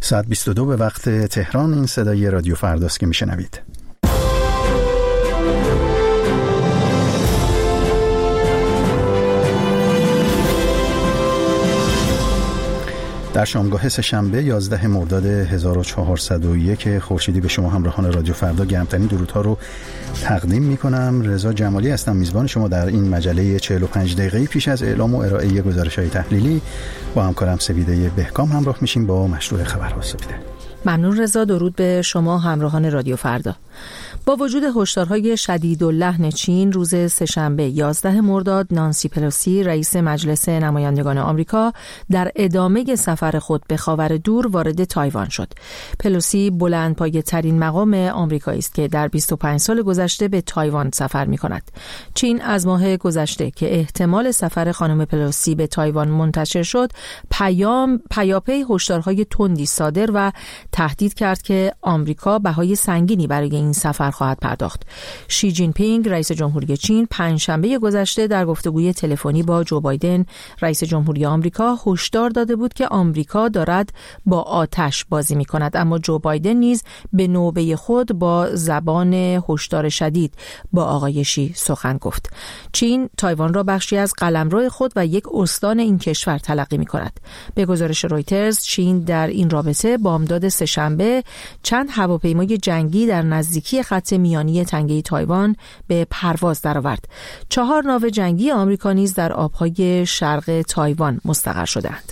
ساعت 22 به وقت تهران. این صدای رادیو فرداست که میشنوید. در شامگاه سه‌شنبه 11 مرداد 1401 خورشیدی به شما همراهان رادیو فردا گرمترین درودها رو تقدیم میکنم. رضا جمالی هستم، میزبان شما در این مجله 45 دقیقه‌ای پیش از اعلام و ارائه گزارش‌های تحلیلی با همکارم سپیده بهکام همراه میشیم با مشروع خبرها. سپیده. ممنون رضا. درود به شما همراهان رادیو فردا. با وجود هشدارهای شدیداللحن چین، روز سه‌شنبه 11 مرداد نانسی پلوسی رئیس مجلس نمایندگان آمریکا در ادامه سفر خود به خاور دور وارد تایوان شد. پلوسی بلندپایه‌ترین مقام آمریکایی است که در 25 سال گذشته به تایوان سفر می‌کند. چین از ماه گذشته که احتمال سفر خانم پلوسی به تایوان منتشر شد، پیاپی هشدارهای تندی صادر و تهدید کرد که آمریکا بهای سنگینی برای این سفر خواهد پرداخت. شی جین پینگ رئیس جمهوری چین پنجشنبه گذشته در گفتگوی تلفنی با جو بایدن رئیس جمهوری آمریکا هشدار داده بود که آمریکا دارد با آتش بازی می‌کند، اما جو بایدن نیز به نوبه خود با زبان هشدار شدید با آقای شی سخن گفت. چین تایوان را بخشی از قلمرو خود و یک استان این کشور تلقی می‌کند. به گزارش رویترز، چین در این رابطه بامداد سه‌شنبه چند هواپیمای جنگی در نزدیکی خط میانی تنگه تایوان به پرواز درآورد. 4 ناو جنگی آمریکا نیز در آبهای شرق تایوان مستقر شدند.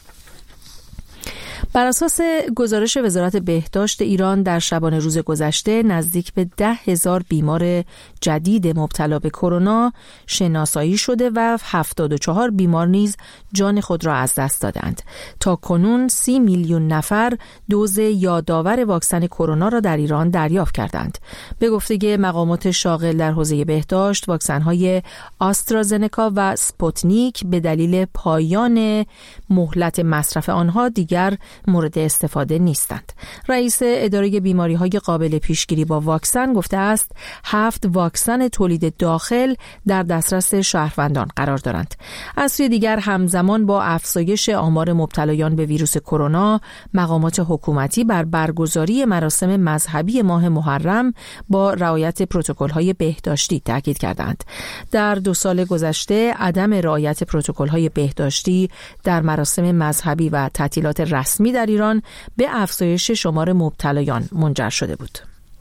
بر اساس گزارش وزارت بهداشت ایران، در شبانه روز گذشته نزدیک به 10,000 بیمار جدید مبتلا به کرونا شناسایی شده و 74 بیمار نیز جان خود را از دست دادند. تا کنون 30 میلیون نفر دوز یادآور واکسن کرونا را در ایران دریافت کردند. به گفته مقامات شاغل در حوزه بهداشت، واکسن‌های آسترازنکا و سپوتنیک به دلیل پایان مهلت مصرف آنها دیگر مورد استفاده نیستند. رئیس اداره بیماری‌های قابل پیشگیری با واکسن گفته است 7 واکسن تولید داخل در دسترس شهروندان قرار دارند. از سوی دیگر همزمان با افزایش آمار مبتلایان به ویروس کرونا، مقامات حکومتی بر برگزاری مراسم مذهبی ماه محرم با رعایت پروتکل‌های بهداشتی تاکید کردند. در 2 سال گذشته عدم رعایت پروتکل‌های بهداشتی در مراسم مذهبی و تعطیلات رسمی در ایران به افزایش شمار مبتلایان منجر شده بود.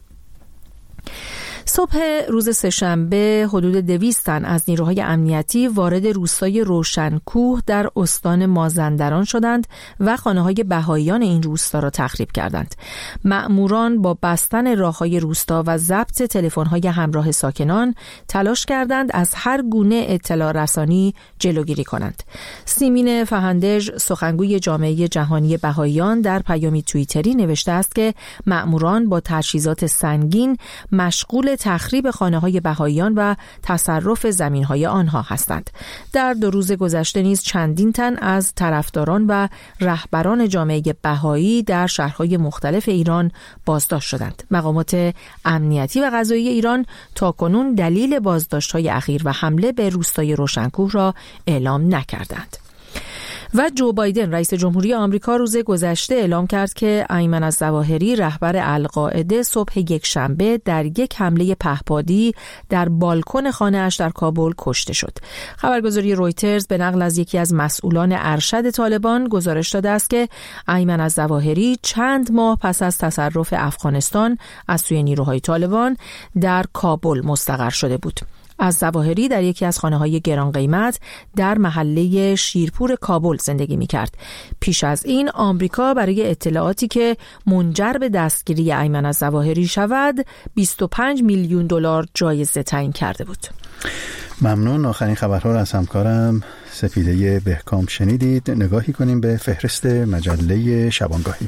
صبح روز سه‌شنبه حدود 200 تن از نیروهای امنیتی وارد روستای روشنکوه در استان مازندران شدند و خانه‌های بهائیان این روستا را تخریب کردند. مأموران با بستن راه‌های روستا و ضبط تلفن‌های همراه ساکنان تلاش کردند از هر گونه اطلاع رسانی جلوگیری کنند. سیمین فهندج، سخنگوی جامعه جهانی بهائیان، در پیامی توییتری نوشته است که مأموران با تجهیزات سنگین مشغول تخریب خانه‌های بهائیان و تصرف زمین‌های آنها هستند. در 2 روز گذشته نیز چندین تن از طرفداران و رهبران جامعه بهایی در شهرهای مختلف ایران بازداشت شدند. مقامات امنیتی و قضایی ایران تاکنون دلیل بازداشت‌های اخیر و حمله به روستای روشنکوه را اعلام نکردند. و جو بایدن رئیس جمهوری آمریکا روز گذشته اعلام کرد که ایمن الظواهری رهبر القاعده صبح یکشنبه در یک حمله پهپادی در بالکن خانه‌اش در کابل کشته شد. خبرگزاری رویترز به نقل از یکی از مسئولان ارشد طالبان گزارش داده است که ایمن الظواهری چند ماه پس از تصرف افغانستان از سوی نیروهای طالبان در کابل مستقر شده بود. الظواهری در یکی از خانه‌های گران قیمت در محله شیرپور کابل زندگی می‌کرد. پیش از این آمریکا برای اطلاعاتی که منجر به دستگیری ایمن الظواهری شود 25 میلیون دلار جایزه تعیین کرده بود. ممنون. آخرین خبرها را از همکارم سپیده بهکام شنیدید. نگاهی کنیم به فهرست مجله شبانگاهی.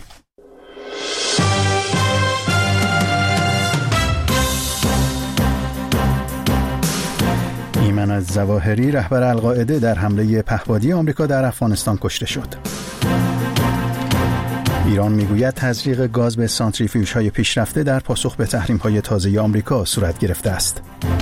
ایمن الظواهری رهبر القاعده در حمله پهپادی آمریکا در افغانستان کشته شد. ایران میگوید تزریق گاز به سانتریفیوژهای پیشرفته در پاسخ به تحریم‌های تازه آمریکا صورت گرفته است.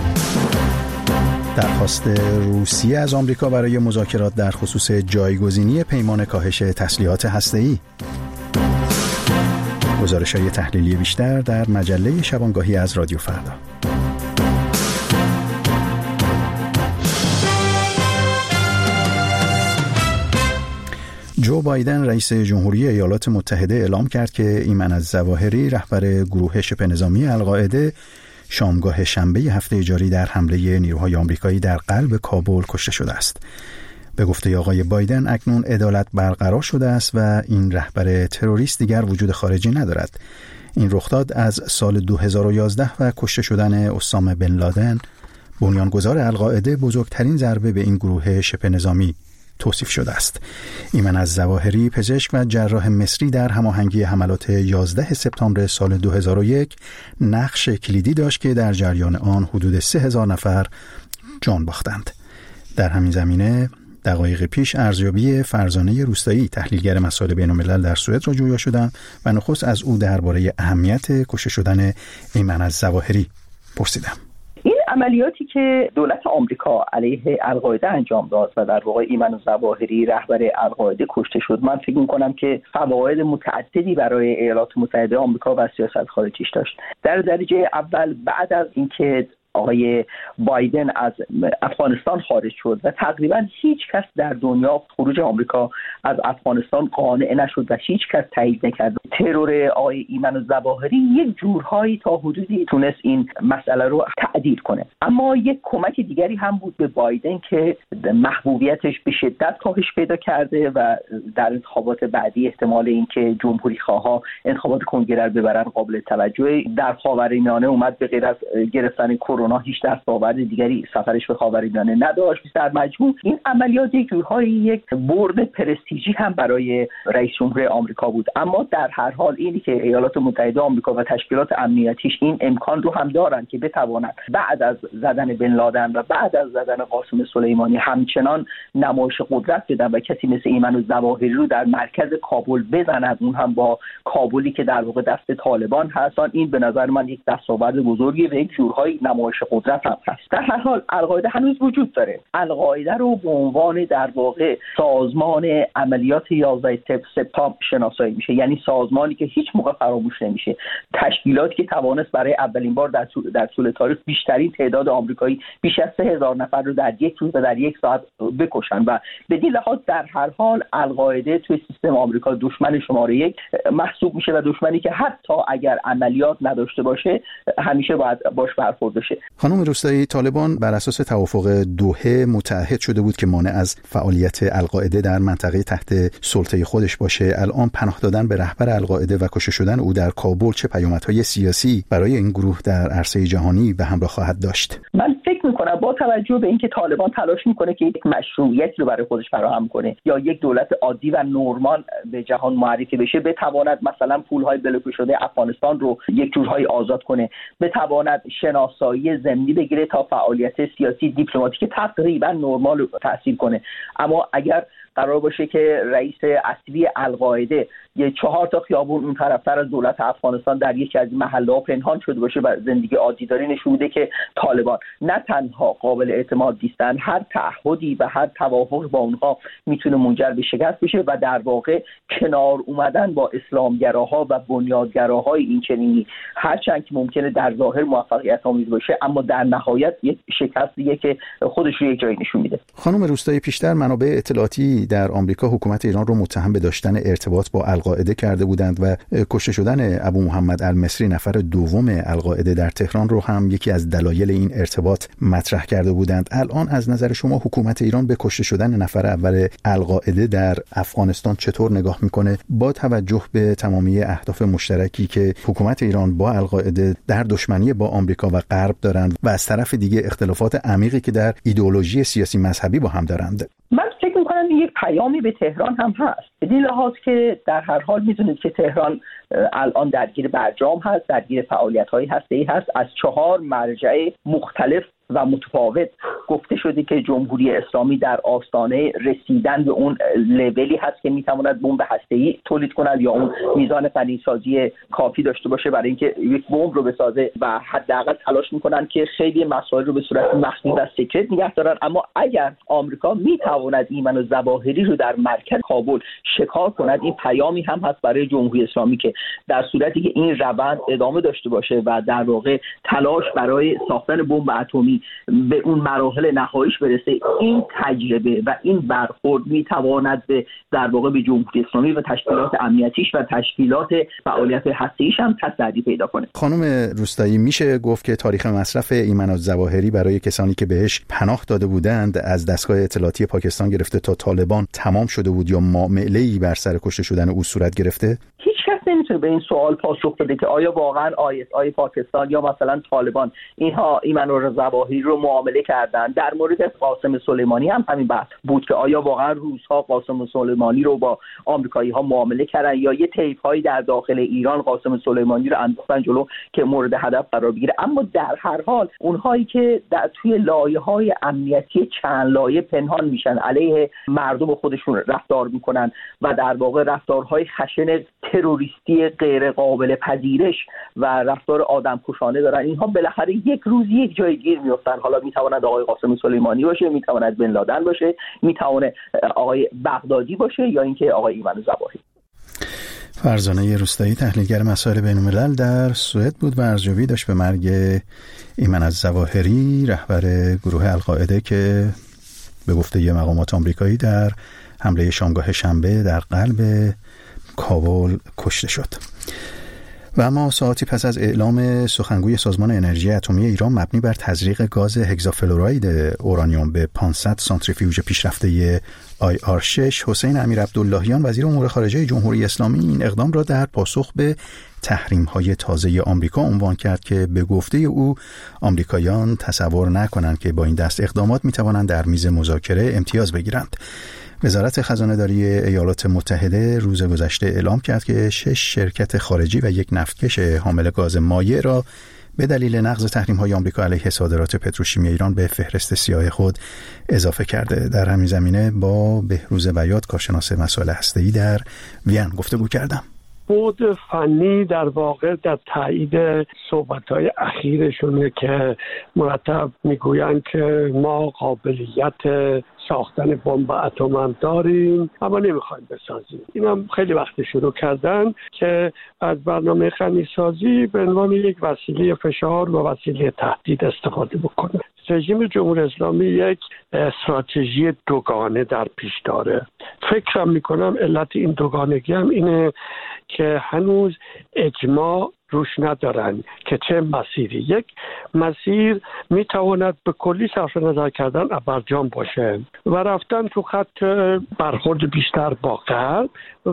درخواست روسیه از آمریکا برای مذاکرات در خصوص جایگزینی پیمان کاهش تسلیحات هسته‌ای. گزارش‌های تحلیلی بیشتر در مجله شبانگاهی از رادیو فردا. جو بایدن رئیس جمهوری ایالات متحده اعلام کرد که ایمن الظواهری رهبر گروه شبه نظامی القاعده شامگاه شنبه هفته جاری در حمله نیروهای آمریکایی در قلب کابل کشته شده است. به گفته آقای بایدن اکنون عدالت برقرار شده است و این رهبر تروریست دیگر وجود خارجی ندارد. این رخداد از سال 2011 و کشته شدن اسامه بن لادن بنیانگذار القاعده بزرگترین ضربه به این گروه شبه نظامی توصیف شده است. ایمن الظواهری پزشک و جراح مصری در هماهنگی حملات 11 سپتامبر سال 2001 نقش کلیدی داشت که در جریان آن حدود 3000 نفر جان باختند. در همین زمینه دقایق پیش ارزیابی فرزانه روستایی تحلیلگر مسائل بین‌الملل در سوئد را جویا شدم و نخست از او درباره اهمیت کشته شدن ایمن الظواهری پرسیدم. این عملیاتی که دولت آمریکا علیه القاعده انجام داد و در واقع ایمن الظواهری رهبر القاعده کشته شد، من فکر می‌کنم که فواید متعددی برای ایالات متحده آمریکا و سیاست خارجیش داشت. در درجه اول بعد از اینکه آقای بایدن از افغانستان خارج شد و تقریبا هیچ کس در دنیا خروج آمریکا از افغانستان قانع نشد و هیچ کس تایید نکرد، ترور آقای ایمن الظواهری یک جورهایی تا حدودی تونست این مسئله رو تعدیل کنه. اما یک کمک دیگری هم بود به بایدن که محبوبیتش به شدت کاهش پیدا کرده و در انتخابات بعدی احتمال اینکه جمهوری خواها انتخابات کنگره رو ببرن قابل توجهه. در خاورمیانه اومد به غیر از گرفتن کرونا هیچ دستاورد دیگری سفرش به خاورمیانه نداشت. در مجموع این عملیات یک جورهای یک برد پرستیژی هم برای رئیس جمهور آمریکا بود. اما در هر حال اینی که ایالات متحده آمریکا و تشکیلات امنیتیش این امکان رو هم دارن که بتوانند بعد از زدن بن لادن و بعد از زدن قاسم سلیمانی همچنان نمایش قدرت بدن و کسی مثل ایمن الظواهری رو در مرکز کابل بزنند، اون هم با کابلی که در واقع دست طالبان هستن. این به نظر من یک دستاورد بزرگی و یک جورهای نمایش قدرت هم هست. در هر حال القاعده هنوز وجود داره. القاعده رو به عنوان در واقع سازمان عملیات 11 سپتامبر شناسایی میشه، یعنی سازمانی که هیچ موقع فراموش نمیشه، تشکیلاتی که توانست برای اولین بار در طول تاریخ بیشترین تعداد آمریکایی بیش از 3000 نفر رو در یک روز و در یک ساعت بکشن و بدین لحاظ در هر حال القاعده توی سیستم آمریکا دشمن شماره یک محسوب میشه و دشمنی که حتی اگر عملیات نداشته باشه همیشه باید باش برخورد بشه. خانم روستایی، طالبان بر اساس توافق دوحه متعهد شده بود که مانع از فعالیت القاعده در منطقه تحت سلطه خودش باشه. الان پناه دادن به رهبر القاعده و کشته شدن او در کابل چه پیامدهای سیاسی برای این گروه در عرصه جهانی به همراه خواهد داشت؟ من فکر میکنم با توجه به اینکه طالبان تلاش میکنه که یک مشروعیتی رو برای خودش فراهم کنه یا یک دولت عادی و نرمال به جهان معرفی بشه، بتواند مثلا پولهای بلوکه شده افغانستان رو یک جورهای آزاد کنه، بتواند شناسایی ضمنی بگیره تا فعالیت سیاسی دیپلماتیک تقریبا نرمال رو تحصیل کنه. اما اگر قرار باشه که رئیس اصلی القاعده یه 4 تا خیابون اون طرفتر از دولت افغانستان در یکی از محله‌ها پنهان شده باشه و زندگی عادی داری، نشون میده که طالبان نه تنها قابل اعتماد نیستن، هر تعهدی و هر توافق با اونها میتونه منجر به شکست بشه و در واقع کنار اومدن با اسلامگراها و بنیادگراهای این چنینی هرچند که ممکنه در ظاهر موفقیت آمیز باشه اما در نهایت یک شکستیه که خودش رو یک جایی نشون میده. خانم روستایی، پیشتر منابع اطلاعاتی در آمریکا حکومت ایران رو متهم به داشتن ارتباط با القاعده کرده بودند و کشته شدن ابو محمد المصری نفر دوم القاعده در تهران رو هم یکی از دلایل این ارتباط مطرح کرده بودند. الان از نظر شما حکومت ایران به کشته شدن نفر اول القاعده در افغانستان چطور نگاه میکنه با توجه به تمامی اهداف مشترکی که حکومت ایران با القاعده در دشمنی با آمریکا و غرب دارند و از طرف دیگه اختلافات عمیقی که در ایدئولوژی سیاسی مذهبی با هم دارند؟ من فکر می‌کنم یک پیامی به تهران هم هست. بدین لحاظ که در هر حال می‌دونید که تهران الان درگیر برجام هست، درگیر فعالیت‌های هسته‌ای هست، از 4 مرجع مختلف و متفاوت گفته شده که جمهوری اسلامی در آستانه رسیدن به اون لولی هست که میتواند بمب هسته‌ای تولید کند یا اون میزان غنیسازی کافی داشته باشه برای اینکه یک بمب رو بسازه و حداقل تلاش میکنن که خیلی مسائل رو به صورت مخفی و سکرت نگه دارن. اما اگر آمریکا میتواند ایمن الظواهری رو در مرکز کابل شکار کند، این پیامی هم هست برای جمهوری اسلامی که در صورتی که این روند ادامه داشته باشه و در واقع تلاش برای ساختن بمب اتمی به اون مراحل نهاییش برسه، این تجربه و این برخورد میتواند در واقع به جمهوری اسلامی و تشکیلات امنیتیش و تشکیلات فعالیت هسته‌ایش هم تصدی پیدا کنه. خانم روستایی، میشه گفت که تاریخ مصرف ایمن الظواهری برای کسانی که بهش پناه داده بودند از دستگاه اطلاعاتی پاکستان گرفته تا طالبان تمام شده بود یا معامله‌ای بر سر کشته شدن او صورت گرفته؟ هیچ کس نمیتونه به این سوال پاسخ بده که آیا واقعا ISI پاکستان یا مثلا طالبان اینها ایمن الظواهری رو معامله کردن. در مورد قاسم سلیمانی هم همین بحث بود که آیا واقعا روس‌ها قاسم سلیمانی رو با آمریکایی‌ها معامله کردن یا یه طیف‌هایی در داخل ایران قاسم سلیمانی رو انداختن جلو که مورد هدف قرار بگیره. اما در هر حال اونهایی که در توی لایه‌های امنیتی چند لایه پنهان میشن، علیه مردم خودشون رفتار میکنن و در واقع رفتارهای خشن تروریستی غیر قابل پذیرش و رفتار آدمکشانه دارن، اینها بالاخره یک روز یک جای گیر میافتن. حالا میتواند آقای قاسم سلیمانی باشه، میتواند بن لادن باشه، میتواند آقای بغدادی باشه یا اینکه آقای ایمن الظواهری. فرزانه روستایی، تحلیلگر مسائل بین‌الملل، در سوئد بود و ارزیابی داشت به مرگ ایمن الظواهری، رهبر گروه القاعده که به گفته مقامات آمریکایی در حمله شامگاه شنبه در قلب کابل کشته شد. و اما ساعتی پس از اعلام سخنگوی سازمان انرژی اتمی ایران مبنی بر تزریق گاز هگزافلوراید اورانیوم به 500 سانتریفیوژ پیشرفته IR6، حسین امیرعبداللهیان وزیر امور خارجه جمهوری اسلامی این اقدام را در پاسخ به تحریم‌های تازه آمریکا عنوان کرد که به گفته او آمریکاییان تصور نکنند که با این دست اقدامات می‌توانند در میز مذاکره امتیاز بگیرند. وزارت خزانه‌داری ایالات متحده روز گذشته اعلام کرد که 6 شرکت خارجی و یک نفتکش حامل گاز مایع را به دلیل نقض تحریم‌های آمریکا علیه صادرات پتروشیمی ایران به فهرست سیاه خود اضافه کرده. در همین زمینه با بهروز بیات، کارشناس مسائل هسته‌ای در وین، گفتگو کردم. بود فنی در واقع در تایید صحبت‌های اخیرشونه که مرتب میگویند که ما قابلیت ساختن بمب اتم هم داریم اما نمیخوایم بسازیم. این هم خیلی وقت شروع کردن که از برنامه غنیسازی به عنوان یک وسیله فشار و وسیله تهدید استفاده بکنه. رژیم جمهوری اسلامی یک استراتژی دوگانه در پیش داره. فکرم میکنم علت این دوگانگی هم اینه که هنوز اجماع روش ندارن که چه مسیری. یک مسیر میتواند به کلی صرف نظر کردن برجام باشه و رفتن تو خط برخورد بیشتر با غرب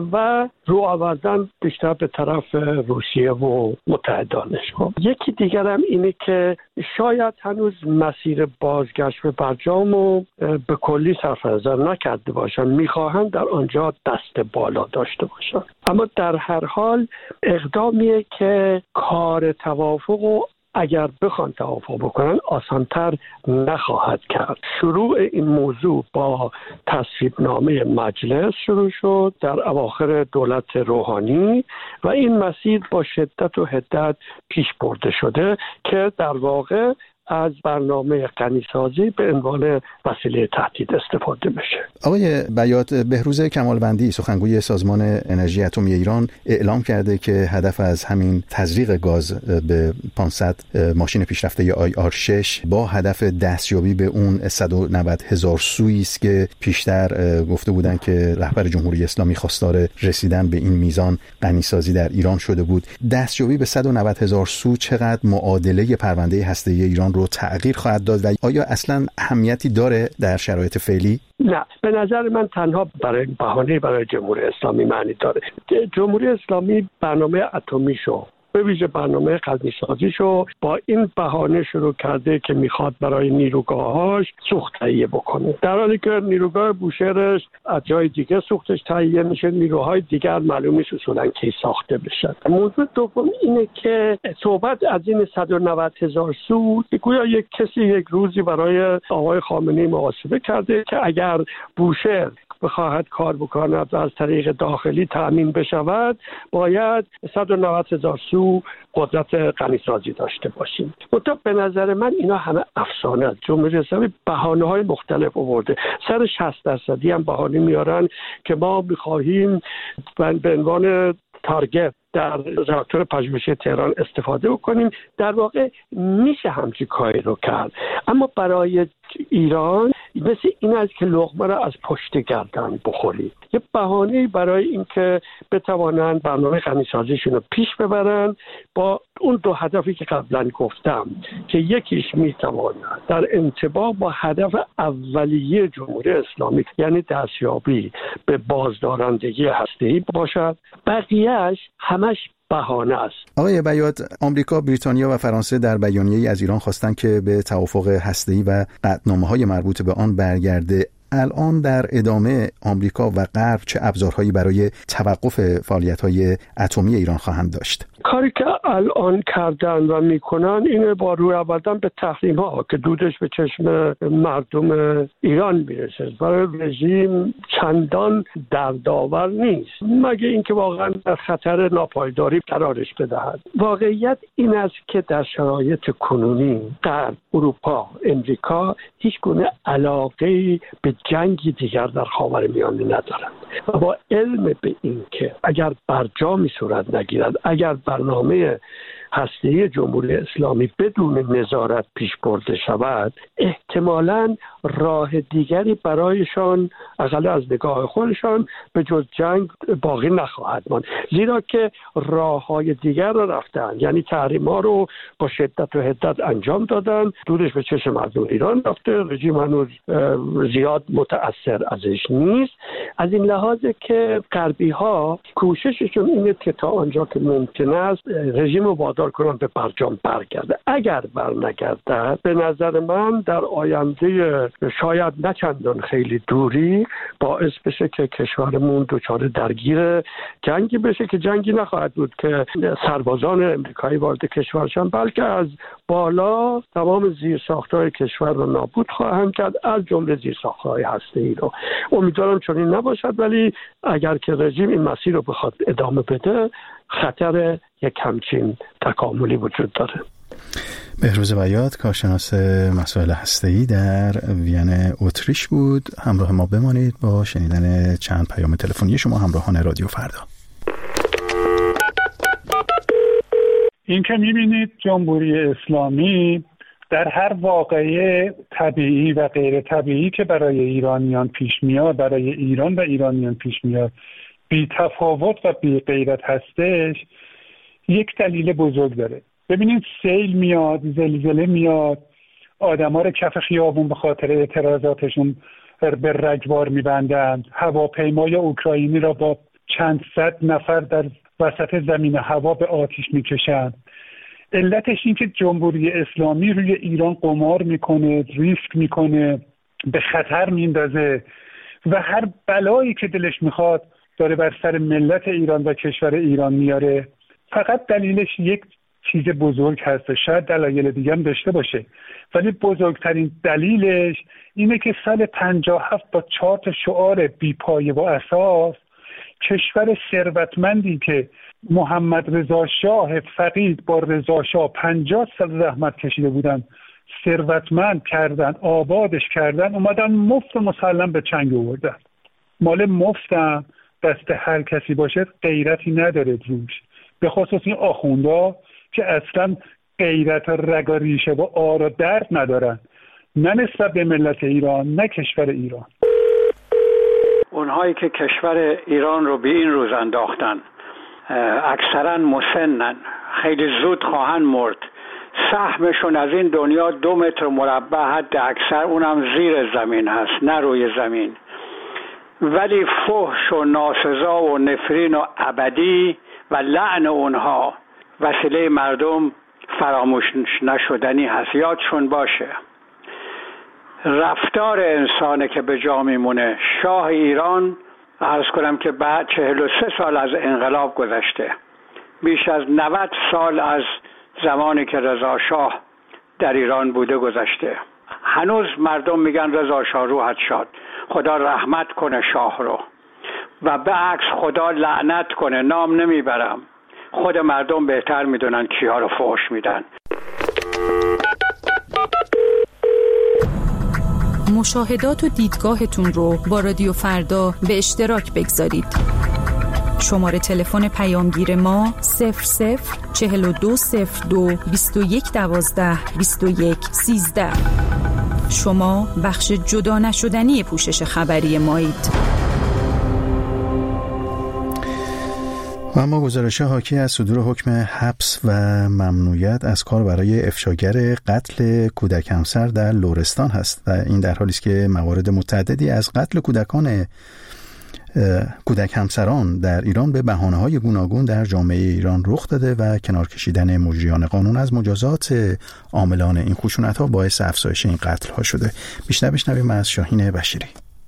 و رو آوردن بیشتر به طرف روسیه و متحدانش. یکی دیگر هم اینه که شاید هنوز مسیر بازگشت به برجام رو به کلی صرف نظر نکرده باشن، میخواهن در آنجا دست بالا داشته باشن. اما در هر حال اقدامیه که کار توافق و اگر بخوان توافق بکنن آسانتر نخواهد کرد. شروع این موضوع با تصویبنامه مجلس شروع شد در اواخر دولت روحانی و این مسیر با شدت و حدت پیش برده شده که در واقع از برنامه غنیسازی به عنوان وسیله تهدید استفاده بشه. آقای بیات، بهروز کمالوندی سخنگوی سازمان انرژی اتمی ایران اعلام کرده که هدف از همین تزریق گاز به 500 ماشین پیشرفته IR6 با هدف دستیابی به اون 190,000 سویی است که پیشتر گفته بودن که رهبر جمهوری اسلامی خواستار رسیدن به این میزان غنیسازی در ایران شده بود. دستیابی به 190,000 سو چقدر معادله پرونده هسته‌ای ایران رو تغییر خواهد داد و آیا اصلا اهمیتی داره در شرایط فعلی؟ نه، به نظر من تنها بهانه برای جمهوری اسلامی معنی داره. جمهوری اسلامی برنامه اتمیشو به ویژه برنامه غنی‌سازیشو با این بهانه شروع کرده که میخواد برای نیروگاهاش سوخت تهیه بکنه، در حالی که نیروگاه بوشهرش از جای دیگه سوختش تهیه میشه، نیروهای دیگر معلوم نیست اصولا کی ساخته بشن. موضوع دوم اینه که صحبت از این 190,000 سوت گویا یک کسی یک روزی برای آقای خامنه‌ای محاسبه کرده که اگر بوشهر بخواهد کار بکند و از طریق داخلی تأمین بشود باید 190,000 سو قدرت غنی‌سازی داشته باشیم. منتها به نظر من اینا همه افسانه است. جمهوری اسلامی بهانه‌های مختلف آورده، سر 60% هم بهانه میارن که ما می‌خواهیم به عنوان تارگت در راکتور پژوهشی تهران استفاده بکنیم. در واقع میشه همچین کاری رو کرد، اما برای ایران مثل این است که لقمه را از پشت گردن بخوری. یه بهانه برای اینکه بتوانن برنامه غنی‌سازیشون رو پیش ببرن با اون دو هدفی که قبلا گفتم که یکیش میتواند در انطباق با هدف اولیه جمهوری اسلامی یعنی دستیابی به بازدارندگی هسته‌ای باشد، بقیه‌اش همش بهانه است. آقای بیات، آمریکا، بریتانیا و فرانسه در بیانیه‌ای از ایران خواستند که به توافق هسته‌ای و قطعنامه‌های مربوط به آن برگرده. الان در ادامه آمریکا و غرب چه ابزارهایی برای توقف فعالیت‌های اتمی ایران خواهند داشت؟ کاری که الان کردن و میکنن اینه با روی آوردن به تحریم‌ها که دودش به چشم مردم ایران میرسه. برای رژیم چندان دردآور نیست مگه اینکه واقعا در خطر ناپایداری قرارش بدهد. واقعیت این است که در شرایط کنونی غرب، اروپا، امریکا هیچ گونه علاقه‌ای به جنگی دیگر در خاورمیانه ندارند و با علم به این که اگر برجامی صورت نگیرد، اگر برنامه هسته‌ای جمهوری اسلامی بدون نظارت پیش برده شود، احتمالاً راه دیگری برایشان اقل از نگاه خودشان به جز جنگ باقی نخواهد ماند، زیرا که راه‌های دیگر را رفتن، یعنی تحریم‌ها رو با شدت و حدت انجام دادن، دودش به چشم مردم ایران رفته، رژیم هنوز زیاد متأثر ازش نیست. از این لحاظ که غربی‌ها کوشششون اینه که تا آنجا که ممکن است رژیم رو وادار کنن به برجام برگرده. اگر برنگرده به نظر من در آینده شاید نه چندان خیلی دوری باعث بشه که کشورمون دچار درگیر جنگی بشه که جنگی نخواهد بود که سربازان امریکایی وارد کشورشن، بلکه از بالا تمام زیرساخت‌های کشور رو نابود خواهند کرد، از جمله زیرساخت‌های هسته‌ای رو. امیدوارم چنین نباشد، ولی اگر که رژیم این مسیر رو بخواد ادامه بده خطر یک همچین تکاملی وجود داره. بهروز بیات، کارشناس مسائل هسته‌ای در وین اتریش بود. همراه ما بمانید با شنیدن چند پیام تلفنی شما همراهان رادیو فردا. این که می‌بینید جمهوری اسلامی در هر واقعه طبیعی و غیر طبیعی که برای ایرانیان پیش میاد، برای ایران و ایرانیان پیش میاد، بی تفاوت و بی غیرت هستش، یک دلیل بزرگ داره. ببینید سیل میاد، زلزله میاد، آدما رو کف خیابون به خاطر اعتراضاتشون به رگبار میبندن، هواپیمای اوکراینی را با چند صد نفر در وسط زمین هوا به آتش میکشن. علتش این که جمهوری اسلامی روی ایران قمار میکنه، ریسک میکنه، به خطر میندازه و هر بلایی که دلش میخواد داره بر سر ملت ایران و کشور ایران میاره. فقط دلیلش یک چیز بزرگ هست، شاید دلایل دیگه هم داشته باشه، ولی بزرگترین دلیلش اینه که سال 57 با 4 شعار بی‌پایه و اساس کشور ثروتمندی که محمد رضا شاه فقید با رضا شاه 50 سال زحمت کشیده بودن، ثروتمند کردن، آبادش کردن، اومدن مفت مسلم به چنگ آوردن. مال مفتم دست هر کسی باشه غیرتی نداره روش، به خصوص این آخوندا که اصلا غیرت و رگ و ریشه و آر و درد ندارن، نه نسبت به ملت ایران نه کشور ایران. اونهایی که کشور ایران رو به این روز انداختن اکثرا مسنن، خیلی زود خواهند مرد. سهمشون از این دنیا 2 متر مربع حد اکثر، اونم زیر زمین هست نه روی زمین. ولی فحش و ناسزا و نفرین و ابدی و لعن اونها وسیله مردم فراموش نشدنی هست، یادشون باشه. رفتار انسانه که به جا میمونه. شاه ایران، عرض کنم که بعد 43 سال از انقلاب گذشته، بیش از 90 سال از زمانی که رضا شاه در ایران بوده گذشته. هنوز مردم میگن رضا شاه روحت شاد، خدا رحمت کنه شاه رو، و به عکس خدا لعنت کنه. نام نمیبرم، خود مردم بهتر میدونن کیها رو فحش میدن. مشاهدات و دیدگاهتون رو با رادیو فردا به اشتراک بگذارید. شماره تلفن پیامگیر ما 004202 2112 2113. شما بخش جدا نشدنی پوشش خبری مایید. و اما گزارش حاکی از صدور حکم حبس و ممنوعیت از کار برای افشاگر قتل کودک همسر در لرستان هست و این در حالی است که موارد متعددی از قتل کودک همسران در ایران به بهانه‌های گوناگون در جامعه ایران رخ داده و کنار کشیدن مجریان قانون از مجازات عاملان این خشونت‌ها باعث افزایش این قتل‌ها شده. بیشتر بشنویم از شاهین بشیری.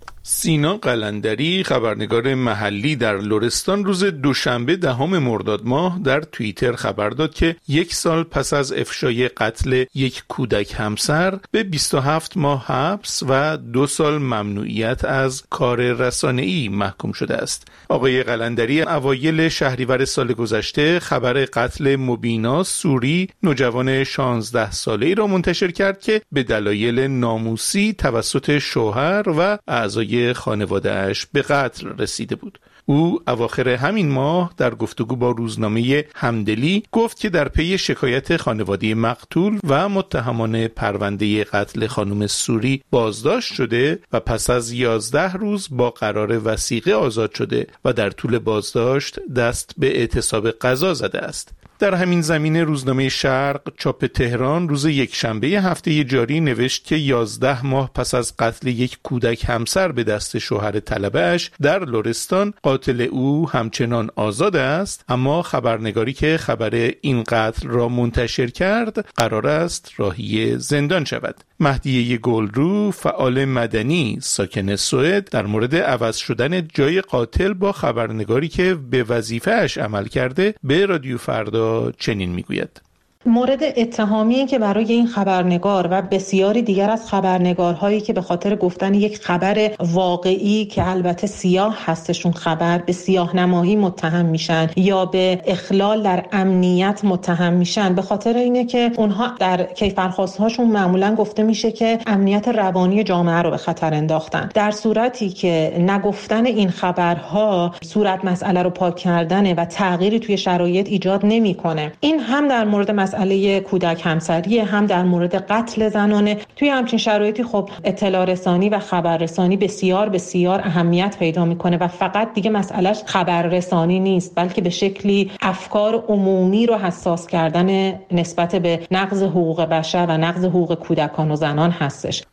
سینا قلندری، خبرنگار محلی در لرستان، روز دوشنبه 10 مرداد ماه در توییتر خبر داد که 1 سال پس از افشای قتل یک کودک همسر به 27 ماه حبس و 2 سال ممنوعیت از کار رسانه‌ای محکوم شده است. آقای قلندری اوایل شهریور سال گذشته خبر قتل مبینا سوری، نوجوان 16 ساله‌ای را منتشر کرد که به دلایل ناموسی توسط شوهر و اعضای خانواده‌اش به قتل رسیده بود. او اواخر همین ماه در گفتگو با روزنامه همدلی گفت که در پی شکایت خانواده مقتول و متهمان پرونده قتل خانم سوری بازداشت شده و پس از 11 روز با قرار وثیقه آزاد شده و در طول بازداشت دست به اعتصاب قضا زده است. در همین زمینه روزنامه شرق چاپ تهران روز یکشنبه هفته جاری نوشت که 11 ماه پس از قتل یک کودک همسر به دست شوهر طلبه‌اش در لرستان، قاتل او همچنان آزاد است، اما خبرنگاری که خبر این قتل را منتشر کرد قرار است راهی زندان شود. مهدیه گلرو، فعال مدنی ساکن سوئد، در مورد عوض شدن جای قاتل با خبرنگاری که به وظیفه‌اش عمل کرده به رادیو فردا چنین میگوید: مورد اتهامی که برای این خبرنگار و بسیاری دیگر از خبرنگارهایی که به خاطر گفتن یک خبر واقعی که البته سیاه هستشون خبر، به سیاه نمایی متهم میشن یا به اخلال در امنیت متهم میشن، به خاطر اینه که اونها در کیفرخواست‌هاشون معمولا گفته میشه که امنیت روانی جامعه رو به خطر انداختن، در صورتی که نگفتن این خبرها صورت مسئله رو پاک کردنه و تغییری توی شرایط ایجاد نمیکنه. این هم در مورد مسئله کودک همسری، هم در مورد قتل زنانه. توی همچین شرایطی خب اطلاع رسانی و خبررسانی بسیار بسیار اهمیت پیدا میکنه و فقط دیگه مسئلهش خبررسانی نیست، بلکه به شکلی افکار عمومی رو حساس کردن نسبت به نقض حقوق بشر و نقض حقوق کودکان و زنان هستش.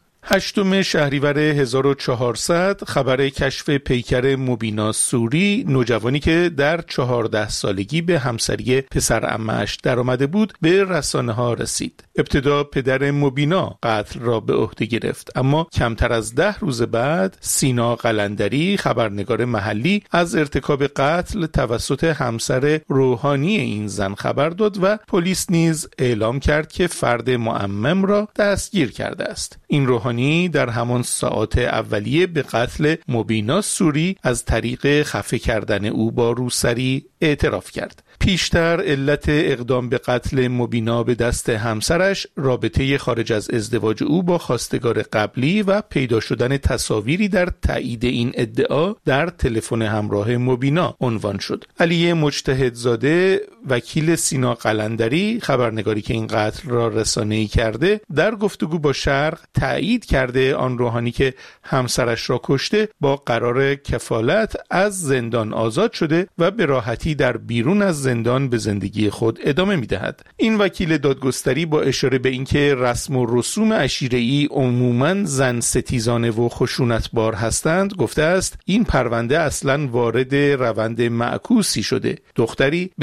8 شهریور 1400 خبر کشف پیکر مبینا سوری، نوجوانی که در 14 سالگی به همسری پسر عمه‌اش درآمده بود، به رسانه ها رسید. ابتدا پدر مبینا قتل را به عهده گرفت، اما کمتر از 10 روز بعد سینا قلندری، خبرنگار محلی، از ارتکاب قتل توسط همسر روحانی این زن خبر داد و پلیس نیز اعلام کرد که فرد معمم را دستگیر کرده است. این روحانی در همان ساعات اولیه به قتل مبینا سوری از طریق خفه کردن او با روسری اعتراف کرد. پیشتر علت اقدام به قتل مبینا به دست همسرش رابطه خارج از ازدواج او با خواستگار قبلی و پیدا شدن تصاویری در تایید این ادعا در تلفن همراه مبینا عنوان شد. علی مجتهدزاده، وکیل سینا قلندری، خبرنگاری که این قتل را رسانه‌ای کرده، در گفتگو با شرق تایید کرده آن روحانی که همسرش را کشته با قرار کفالت از زندان آزاد شده و به راحتی در بیرون از زندان به زندگی خود ادامه می‌دهد. این وکیل دادگستری با اشاره به اینکه رسم و رسوم عشیره‌ای عموماً زن ستیزانه و خشونتبار هستند، گفته است این پرونده اصلاً وارد روند معکوسی شده. دختری به دست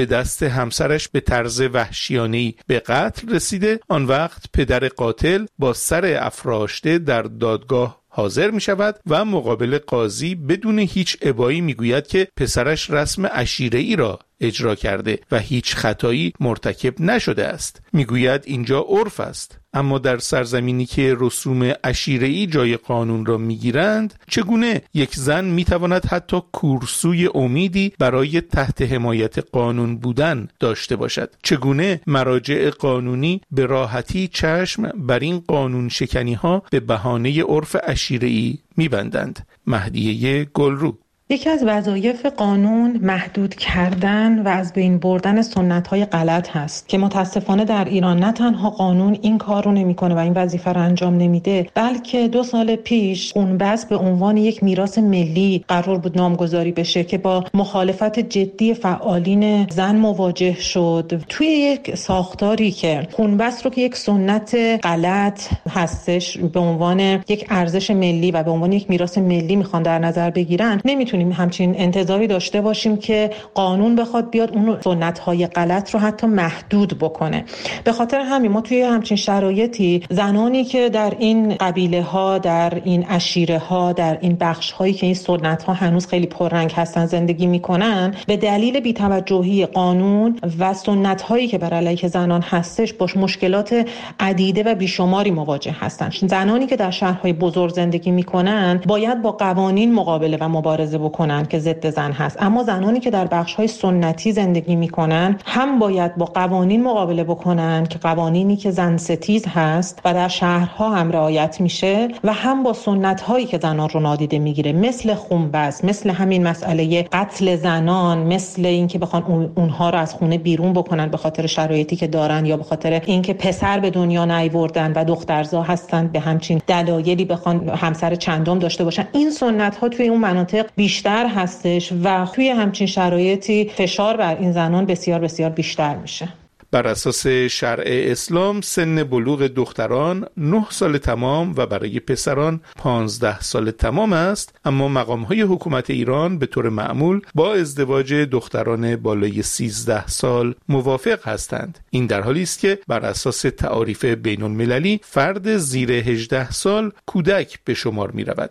همسرش به طرز وحشیانه‌ای به قتل رسیده، آن وقت پدر قاتل با سر افراشته در دادگاه حاضر می شود و مقابل قاضی بدون هیچ ابایی می گوید که پسرش رسم عشیره‌ای را اجرا کرده و هیچ خطایی مرتکب نشده است. می گوید اینجا عرف است. اما در سرزمینی که رسوم عشیره‌ای جای قانون را می گیرند، چگونه یک زن می تواند حتی کورسوی امیدی برای تحت حمایت قانون بودن داشته باشد؟ چگونه مراجع قانونی به راحتی چشم بر این قانون شکنی ها به بهانه عرف عشیره‌ای می بندند؟ مهدیه گلرو. یکی از وظایف قانون محدود کردن و از بین بردن سنت‌های غلط هست که متاسفانه در ایران نه تنها قانون این کار رو نمی‌کنه و این وظیفه رو انجام نمیده، بلکه 2 سال پیش خونبس به عنوان یک میراث ملی قرار بود نامگذاری بشه که با مخالفت جدی فعالین زن مواجه شد. توی یک ساختاری که خونبس رو که یک سنت غلط هستش به عنوان یک ارزش ملی و به عنوان یک میراث ملی میخوان در نظر بگیرن، نمیتونیم همچین انتظاری داشته باشیم که قانون بخواد بیاد اون سنت‌های غلط رو حتی محدود بکنه. به خاطر همین ما توی همچین شرایطی زنانی که در این قبیله ها، در این عشیره ها، در این بخش هایی که این سنت ها هنوز خیلی پررنگ هستن زندگی میکنن، به دلیل بی‌توجهی قانون و سنت هایی که بر علیه زنان هستش باش مشکلات عدیده و بیشماری مواجه هستن. زنانی که در شهرهای بزرگ زندگی میکنن باید با قوانین مقابله و مبارزه بکنن که ضد زن هست، اما زنانی که در بخش‌های سنتی زندگی میکنن هم باید با قوانین مقابله بکنن که قوانینی که زن ستیز هست و در شهرها هم رعایت میشه و هم با سنت‌هایی که زنان رو نادیده میگیره، مثل خونبس، مثل همین مسئله قتل زنان، مثل اینکه بخوان اونها رو از خونه بیرون بکنن به خاطر شرایطی که دارن یا به خاطر اینکه پسر به دنیا نیاوردن و دخترزا هستن به همچین دلایلی بخوان همسر چندم داشته باشن. این سنت‌ها توی اون مناطق بیشتر هستش و توی همچین شرایطی فشار بر این زنان بسیار بسیار بیشتر میشه. بر اساس شرع اسلام سن بلوغ دختران 9 سال تمام و برای پسران 15 سال تمام است، اما مقام‌های حکومت ایران به طور معمول با ازدواج دختران بالای 13 سال موافق هستند. این در حالی است که بر اساس تعاریف بین‌المللی فرد زیر 18 سال کودک به شمار می‌رود.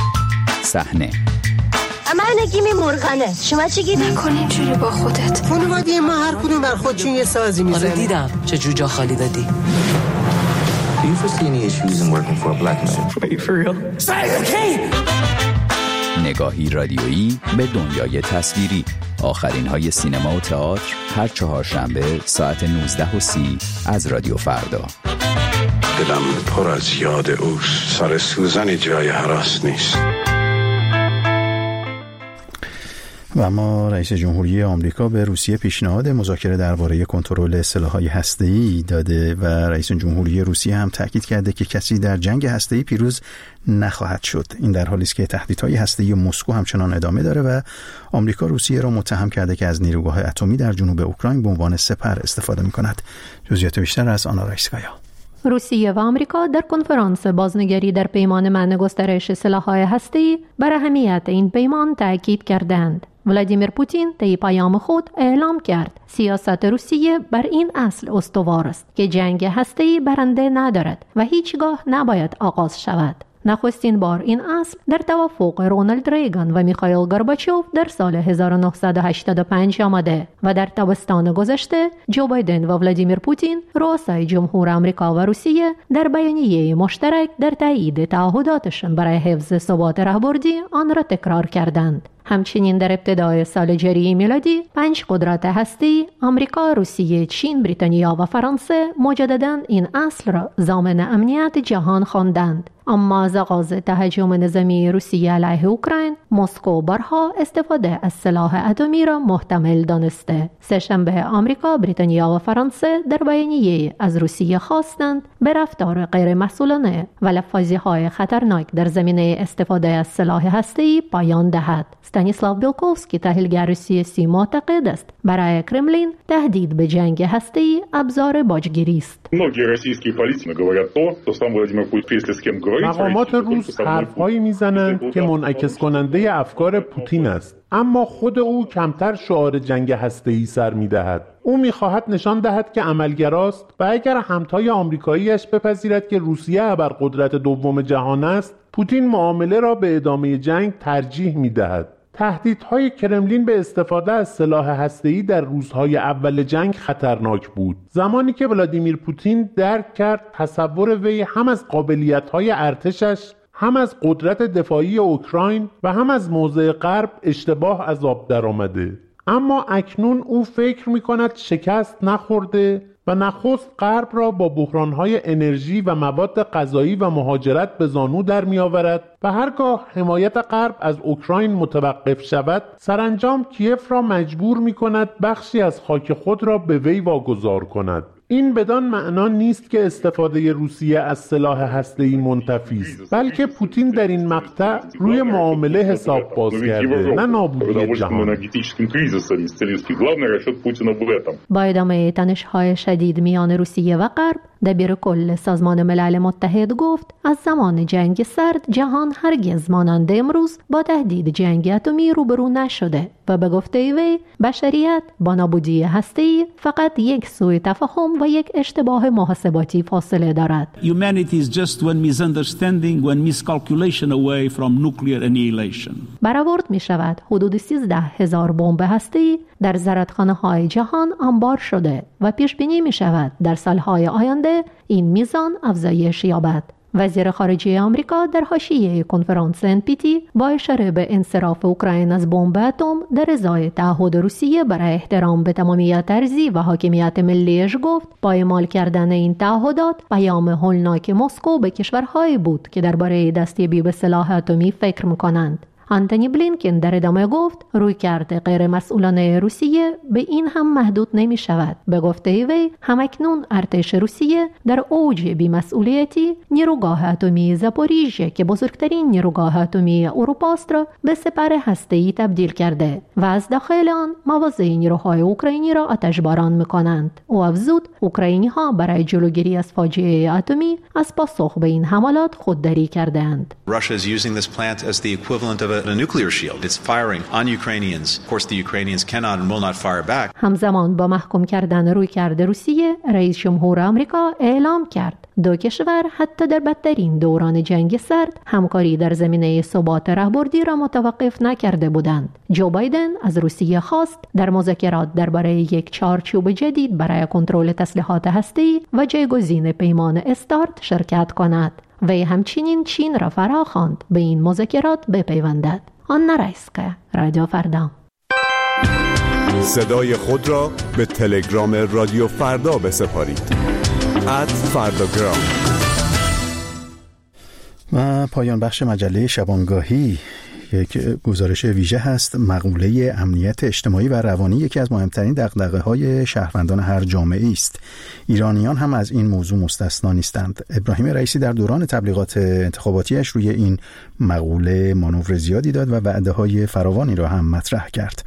صحنه من نگیمی مرغنه، شما چی گیری؟ نکن اینجوری با خودت. خانواده ما هر کدوم بر خودشون یه سازی میزنه. آره دیدم چه جوجا خالی دادی. Do you foresee any issues in working for a black man? Are you for real? نگاهی رادیویی به دنیای تصویری. آخرین های سینما و تئاتر هر چهارشنبه ساعت 19:30 از رادیو فردا. دلم پر از یاد اوست، سر سوزن جای هراس نیست. و اما رئیس جمهوری آمریکا به روسیه پیشنهاد مذاکره درباره کنترل سلاح‌های هسته‌ای داده و رئیس جمهوری روسیه هم تاکید کرده که کسی در جنگ هسته‌ای پیروز نخواهد شد. این در حالی است که تهدیدهای هسته‌ای مسکو همچنان ادامه داره و آمریکا روسیه را متهم کرده که از نیروگاه اتمی در جنوب اوکراین به عنوان سپر استفاده می‌کند. جزئیات بیشتر از آنا رایسکایا. روسیه و آمریکا در کنفرانس بازنگری در پیمان منع گسترش سلاح‌های هسته‌ای بر اهمیت این پیمان تاکید کردند. ولادیمیر پوتین طی پیام خود اعلام کرد سیاست روسیه بر این اصل استوار است که جنگ هسته‌ای برنده ندارد و هیچگاه نباید آغاز شود. نخستین بار این اصل در توافق رونالد ریگان و میخائیل گورباچوف در سال 1985 آمده و در تابستان گذشته جو بایدن و ولادیمیر پوتین رؤسای جمهور آمریکا و روسیه در بیانیه مشترک در تایید تعهداتشان برای حفظ ثبات راهبردی آن را تکرار کردند. همچنین در ابتدای سال جاری میلادی 5 قدرت هستی آمریکا، روسیه، چین، بریتانیا و فرانسه مجدداً این اصل را ضامن امنیت جهان خواندند. اما از آغاز تهاجم نظامی روسیه علیه اوکراین، مسکو بارها استفاده از سلاح اتمی را محتمل دانسته. سه‌شنبه آمریکا، بریتانیا و فرانسه در بیانیه از روسیه خواستند به رفتار غیر مسئولانه و لفاظی‌های خطرناک در زمینه استفاده از سلاح هسته‌ای پایان دهد. استانیسلاو بیلکوفسکی تحلیلگر سیاسی معتقد است برای کرملین تهدید به جنگ هسته‌ای ابزار باجگیری است. مقامات روس حرف‌هایی میزنند که منعکس کننده نماینده افکار پوتین است، اما خود او کمتر شعار جنگ هسته‌ای سر می‌دهد. او می‌خواهد نشان دهد که عملگراست و اگر همتای آمریکایی‌اش بپذیرد که روسیه ابرقدرت دوم جهان است، پوتین معامله را به ادامه جنگ ترجیح می‌دهد. تهدیدهای کرملین به استفاده از سلاح هسته‌ای در روزهای اول جنگ خطرناک بود. زمانی که ولادیمیر پوتین درک کرد تصور وی هم از قابلیت‌های ارتشش، هم از قدرت دفاعی اوکراین و هم از موضع غرب اشتباه از آب درآمده. اما اکنون او فکر می‌کند شکست نخورده و نخست غرب را با بحران‌های انرژی و مواد غذایی و مهاجرت به زانو در می‌آورد و هرگاه حمایت غرب از اوکراین متوقف شود، سرانجام کیف را مجبور می‌کند بخشی از خاک خود را به وی واگذار کند. این بدان معنا نیست که استفاده روسیه از سلاح هسته‌ای منتفی است، بلکه پوتین در این مقطع روی معامله حساب باز کرده، نه نابودی جهان. با ادامه تنش‌های شدید میان روسیه و غرب، دبیر کل سازمان ملل متحد گفت از زمان جنگ سرد جهان هرگز مانند امروز با تهدید جنگ اتمی روبرو نشده و به گفته وی بشریت با نابودی هسته‌ای فقط یک سوء تفاهم و یک اشتباه محاسباتی فاصله دارد. Humanity is just one misunderstanding, one miscalculation away from nuclear annihilation. برآورد می شود حدود 13,000 بمب هسته‌ای در زرادخانه‌های جهان انبار شده و پیش بینی می شود در سالهای آینده این میزان افزایش یابد. وزیر خارجه آمریکا در حاشیه کنفرانس NPT با اشاره به انصراف اوکراین از بمب اتم در ازای تعهد روسیه برای احترام به تمامیت ارضی و حاکمیت ملیش گفت پایمال کردن این تعهدات پیام هولناک مسکو به کشورهایی بود که درباره دستیابی به سلاح اتمی فکر می‌کنند. آنتونی بلینکن در ادامه گفت رویکرد غیر مسئولانه روسیه به این هم محدود نمی شود. به گفته وی همکنون ارتش روسیه در اوج بی‌مسئولیتی نیروگاه اتمی زاپوریژه که بزرگترین نیروگاه اتمی اروپا است را به سپر هسته‌ای تبدیل کرده و از داخل آن مواضع نیروهای اوکراینی را آتشباران می‌کنند. او افزود اوکراینی‌ها برای جلوگیری از فاجعه اتمی از پاسخ به این حملات خودداری کردند. Russia is using this plant as the equivalent of a nuclear shield. It's firing on Ukrainians. Of course the Ukrainians cannot and will not fire back. همزمان با محکوم کردن رویکرد روسیه، رئیس جمهور آمریکا اعلام کرد دو کشور حتی در بدترین دوران جنگ سرد همکاری در زمینه ثبات راهبردی را متوقف نکرده بودند. جو بایدن از روسیه خواست در مذاکرات درباره یک چارچوب جدید برای کنترل تسلیحات هسته‌ای و جایگزین پیمان استارت شرکت کند. وی همچنین چین را فراخواند به این مذاکرات بپیوندد. آنا رایسکا، رادیو فردا. صدای خود را به تلگرام رادیو فردا بسپارید. @فرداگرام. و پایان بخش مجله شبانگاهی یک گزارش ویژه هست. مقوله امنیت اجتماعی و روانی یکی از مهمترین دغدغه‌های شهروندان هر جامعه است. ایرانیان هم از این موضوع مستثنا نیستند. ابراهیم رئیسی در دوران تبلیغات انتخاباتیش روی این مقوله مانور زیادی داد و وعده‌های فراوانی را هم مطرح کرد.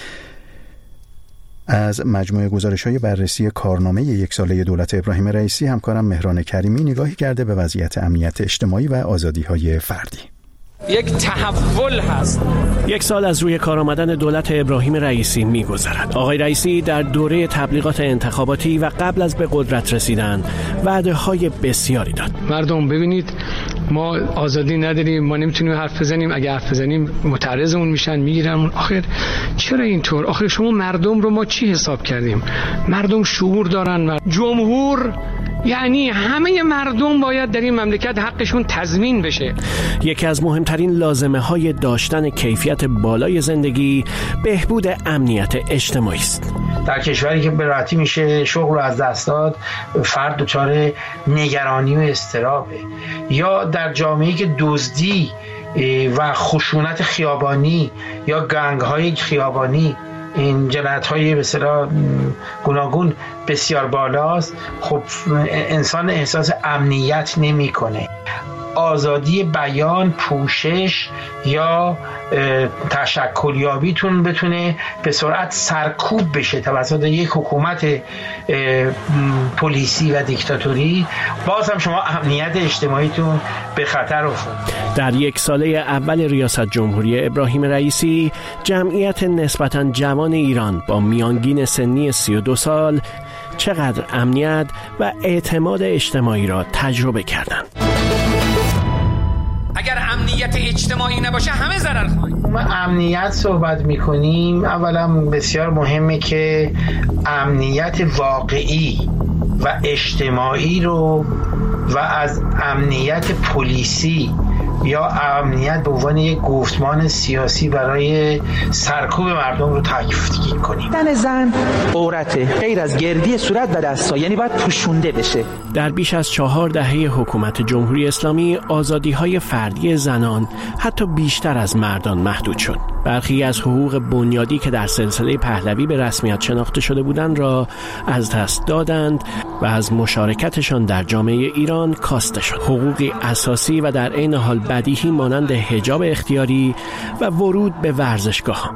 از مجموعه گزارش‌های بررسی کارنامه یک ساله دولت ابراهیم رئیسی همکارم مهران کریمی نگاهی کرده به وضعیت امنیت اجتماعی و آزادی‌های فردی. یک تحول هست. یک سال از روی کار آمدن دولت ابراهیم رئیسی می‌گذرد. آقای رئیسی در دوره تبلیغات انتخاباتی و قبل از به قدرت رسیدن وعده‌های بسیاری داد. مردم ببینید ما آزادی نداریم، ما نمیتونیم حرف بزنیم، اگه حرف بزنیم معترضمون میشن، میگیرن. آخر چرا اینطور؟ آخر شما مردم رو ما چی حساب کردیم؟ مردم شعور دارن. جمهور یعنی همه مردم باید در این مملکت حقشون تضمین بشه. یکی از مهمترین لازمه‌های داشتن کیفیت بالای زندگی بهبود امنیت اجتماعی است. در کشوری که به راحتی میشه شغل رو از دست داد، فرد دچار نگرانی و اضطرابه، یا در جامعه‌ای که دزدی و خشونت خیابانی یا گنگ‌های خیابانی، این جنایت‌های به اصطلاح گوناگون بسیار بالاست، خب انسان احساس امنیت نمی‌کنه. آزادی بیان، پوشش یا تشکلیابیتون بتونه به سرعت سرکوب بشه توسط یک حکومت پلیسی و دیکتاتوری، باز هم شما امنیت اجتماعیتون به خطر افتاد. در یک ساله اول ریاست جمهوری ابراهیم رئیسی، جمعیت نسبتاً جوان ایران با میانگین سنی 32 سال چقدر امنیت و اعتماد اجتماعی را تجربه کردند. اگر امنیت اجتماعی نباشه همه ضرر خواهیم. ما امنیت صحبت میکنیم، اولا بسیار مهمه که امنیت واقعی و اجتماعی رو و از امنیت پلیسی یا امنیت به عنوان یک گفتمان سیاسی برای سرکوب مردم رو تکفیر کنیم. تن زن عورته، غیر از گردی صورت و دستا، یعنی باید پوشونده بشه. در بیش از 4 دهه حکومت جمهوری اسلامی آزادی‌های فردی زنان حتی بیشتر از مردان محدود شد. برخی از حقوق بنیادی که در سلسله پهلوی به رسمیت شناخته شده بودند را از دست دادند و از مشارکتشان در جامعه ایران کاسته شد. حقوقی اساسی و در عین حال بدیهی مانند حجاب اختیاری و ورود به ورزشگاه.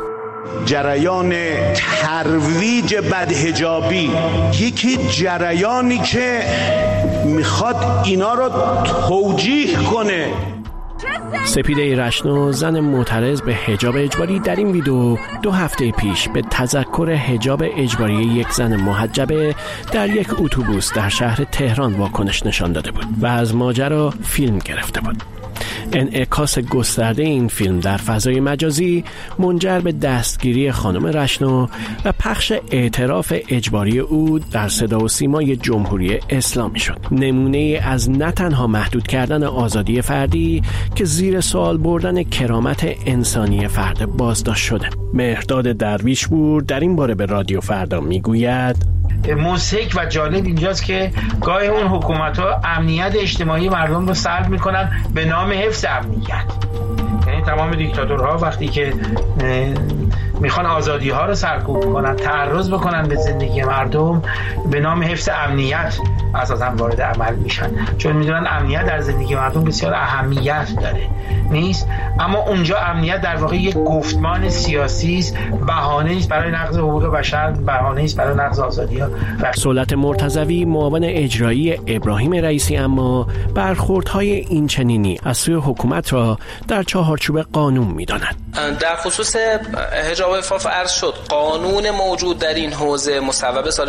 جریان ترویج بدحجابی یکی جریانی که میخواد اینا رو توجیه کنه. سپیده رشنو، زن معترض به حجاب اجباری، در این ویدیو 2 هفته پیش به تذکر حجاب اجباری یک زن محجبه در یک اتوبوس در شهر تهران واکنش نشان داده بود و از ماجرا فیلم گرفته بود. انعکاس گسترده این فیلم در فضای مجازی منجر به دستگیری خانم رشنو و پخش اعتراف اجباری او در صدا و سیمای جمهوری اسلامی شد. نمونه از نه تنها محدود کردن آزادی فردی که زیر سوال بردن کرامت انسانی فرد بازداشت شده. مهرداد درویشپور در این باره به رادیو فردا میگوید: موسیقی و جالب اینجاست که گاهی اون حکومت‌ها امنیت اجتماعی مردم رو سلب میکنن به نام حفظ امنیت. یعنی تمام دیکتاتورها وقتی که میخوان آزادی ها رو سرکوب کنن، تعرض بکنن به زندگی مردم، به نام حفظ امنیت اساسا وارد عمل میشن، چون میدونن امنیت در زندگی مردم بسیار اهمیت داره نیست. اما اونجا امنیت در واقع یک گفتمان سیاسی است، بهانه است برای نقض حقوق بشر، بهانه است برای نقض آزادی ها. سهولت مرتضوی، معاون اجرایی ابراهیم رئیسی، اما برخوردهای این چنینی از سوی حکومت را در چهارچوب قانون می‌داند. در خصوص حجاب عفاف عرض شد، قانون موجود در این حوزه مصوب سال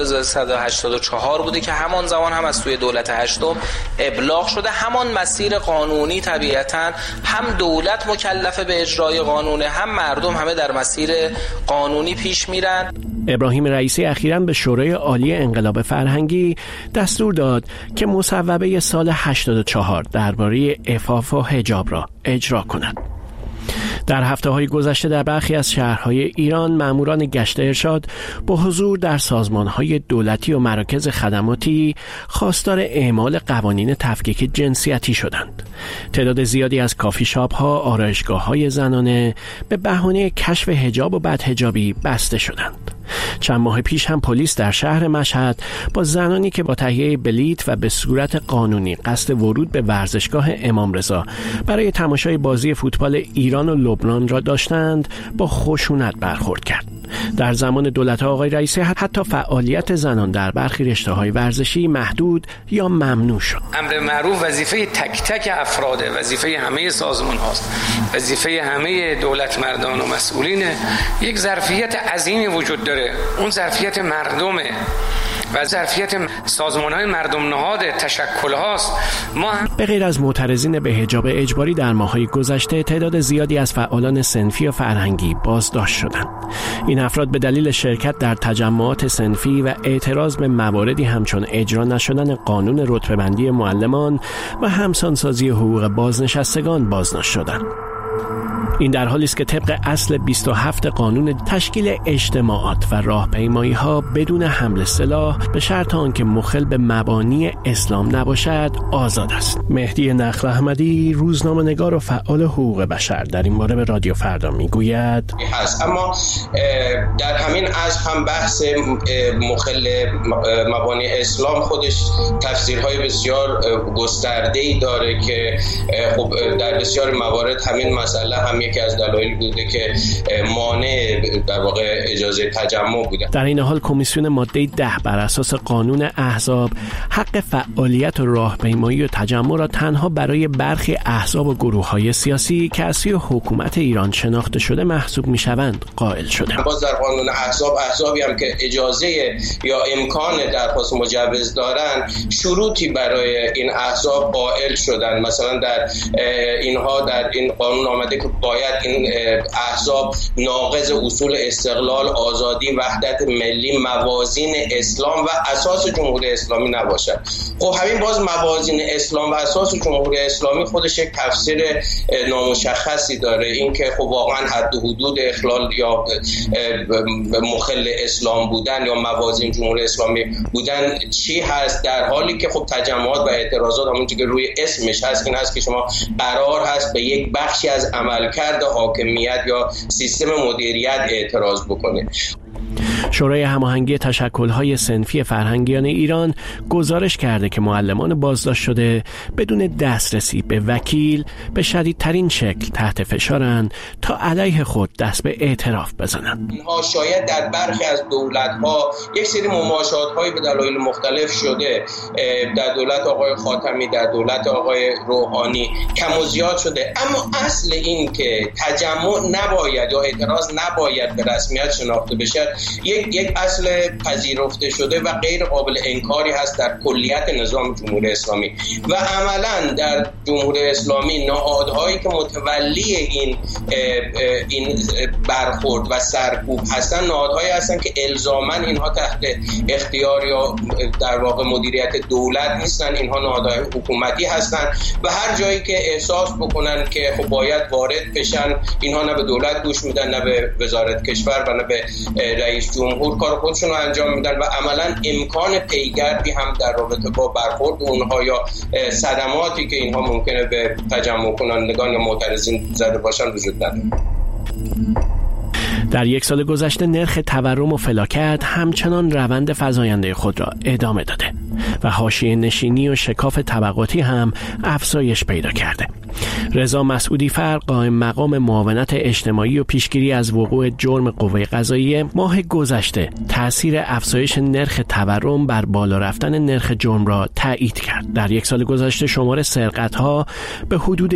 1384 بوده که همان زمان هم از سوی دولت هشتم ابلاغ شده. همان مسیر قانونی طبیعتاً هم دولت مکلفه به اجرای قانونه، هم مردم همه در مسیر قانونی پیش میرن. ابراهیم رئیسی اخیراً به شورای عالی انقلاب فرهنگی دستور داد که مصوبه سال 84 درباره عفاف و حجاب را اجرا کند. در هفته‌های گذشته در برخی از شهرهای ایران ماموران گشت ارشاد با حضور در سازمان‌های دولتی و مراکز خدماتی خواستار اعمال قوانین تفکیک جنسیتی شدند. تعداد زیادی از کافی شاپ‌ها، آرایشگاه‌های زنانه به بهانه کشف حجاب و بدحجابی بسته شدند. چند ماه پیش هم پلیس در شهر مشهد با زنانی که با تهیه بلیت و به صورت قانونی قصد ورود به ورزشگاه امام رضا برای تماشای بازی فوتبال ایران و لبنان را داشتند با خشونت برخورد کرد. در زمان دولت آقای رئیسی حتی فعالیت زنان در برخی رشته‌های ورزشی محدود یا ممنوع شد. امر معروف وظیفه تک تک افراده، وظیفه همه سازمان هاست، وظیفه همه دولت مردان و مسئولینه. یک ظرفیت عظیمی وجود داره، اون ظرفیت مردمه و ظرفیت سازمان‌های مردم نهاد تشکل هاست. ما به غیر از معترضین به حجاب اجباری در ماه‌های گذشته تعداد زیادی از فعالان صنفی و فرهنگی بازداشت شدند. این افراد به دلیل شرکت در تجمعات صنفی و اعتراض به مواردی همچون اجرا نشدن قانون رتبه‌بندی معلمان و همسانسازی حقوق بازنشستگان بازداشت شدند. این در حالی است که طبق اصل 27 قانون تشکیل اجتماعات و راهپیمایی‌ها بدون حمل سلاح به شرط آنکه مخل به مبانی اسلام نباشد آزاد است. مهدی نخل احمدی، روزنامه‌نگار و فعال حقوق بشر، در این باره به رادیو فردا میگوید اما در همین از هم بحث مخل مبانی اسلام خودش تفسیرهای بسیار گسترده‌ای داره که خب در بسیار موارد همین مسئله هم یکی از دلایل بوده که مانع در واقع اجازه تجمع بوده. در این حال کمیسیون ماده 10 بر اساس قانون احزاب حق فعالیت و راهپیمایی و تجمع را تنها برای برخی احزاب و گروه‌های سیاسی که از سوی حکومت ایران شناخته شده محسوب می‌شوند قائل شده. باز در قانون احزابی هم که اجازه یا امکان درخواست مجوز دارن شروطی برای این احزاب قائل شدن. مثلا در اینها در این قانون آمده که باید این احزاب ناقض اصول استقلال، آزادی، وحدت ملی، موازین اسلام و اساس جمهوری اسلامی نباشد. خب همین باز موازین اسلام و اساس جمهوری اسلامی خودش یک تفسیر نامشخصی داره. این که خب واقعا حد و حدود اخلال یا مخل اسلام بودن یا موازین جمهوری اسلامی بودن چی هست، در حالی که خب تجمعات و اعتراضات همونجوری که روی اسمش هست این هست که شما قرار هست به یک بخشی از عملکرد حاکمیت یا سیستم مدیریت اعتراض بکنه. شورای هماهنگی تشکل‌های صنفی فرهنگیان ایران گزارش کرده که معلمان بازداشت شده بدون دسترسی به وکیل به شدیدترین شکل تحت فشارند تا علیه خود دست به اعتراف بزنند. اینها شاید در برخی از دولت‌ها یک سری مماشات‌های به دلایل مختلف شده، در دولت آقای خاتمی، در دولت آقای روحانی کم و زیاد شده، اما اصل این که تجمع نباید یا اعتراض نباید به رسمیت شناخته بشه یک اصل پذیرفته شده و غیر قابل انکاری هست در کلیت نظام جمهوری اسلامی و عملا در جمهوری اسلامی نهادهایی که متولی این برخورد و سرکوب هستن نهادهایی هستن که الزاما اینها تحت اختیار یا در واقع مدیریت دولت نیستن، اینها نهادهای حکومتی هستن و هر جایی که احساس بکنن که خب باید وارد بشن اینها نه به دولت گوش میدن، نه به وزارت کشور و نه به رئیس جمهور کار خودشون رو انجام میدن و عملا امکان پیگردی هم در رابطه با برخورد اونها یا صدماتی که اینها ممکنه به تجمع کنندگان یا معترضین زده باشن وجود نداره. در یک سال گذشته نرخ تورم و فلاکت همچنان روند فزاینده خود را ادامه داده و حاشیه نشینی و شکاف طبقاتی هم افزایش پیدا کرده. رضا مسعودی فر، قائم مقام معاونت اجتماعی و پیشگیری از وقوع جرم قوه قضاییه، ماه گذشته تأثیر افزایش نرخ تورم بر بالا رفتن نرخ جرم را تایید کرد. در یک سال گذشته شمار سرقت‌ها به حدود